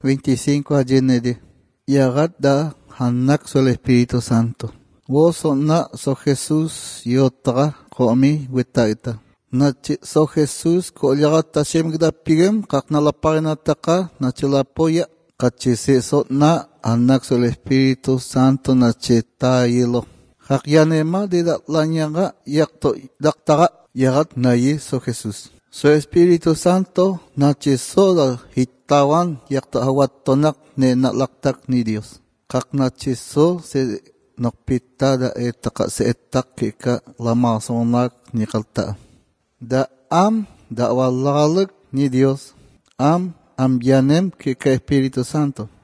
25 ayenede. Yagat da hanak so el Espíritu Santo. Vos na so Jesús yotra komi wetaita. Nachi so Jesús ko yagat tashem gda pigem kakna la pagina taka nachi la poya kachi se so na hanak so el Espíritu Santo nachi ta yelo. Hakyanema de da lanyaga yakto daktaga yagat nayi so Jesús. So Espíritu Santo nachi so da hitawan yakto hawat tonak ne naklaktak ni Dios. Kak nachi so se nokpita da etaka se etak ka lama sonak ni kalta. Da da wallalak ni Dios. Ambianem que Espíritu Santo.